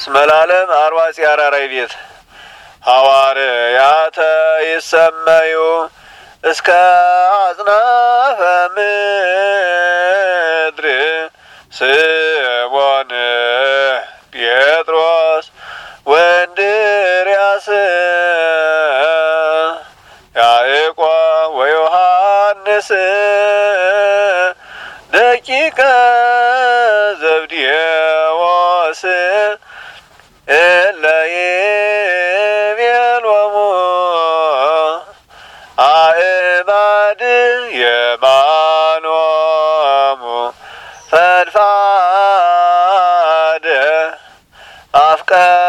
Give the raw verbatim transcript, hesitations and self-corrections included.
ስመላለም አርዋጽ ያራራይ ቤት ሐዋርያተ ይሰመዩ እስከ አጽናፈ ምድር ስምዖን ጴጥሮስ ወእንድርያስ ያዕቆብ ወዮሐንስ ደቂቀ ዘብዴዎስ እለ ይቤሎሙ አእማድ የማኖሙ ፈድፋደ አፍቀ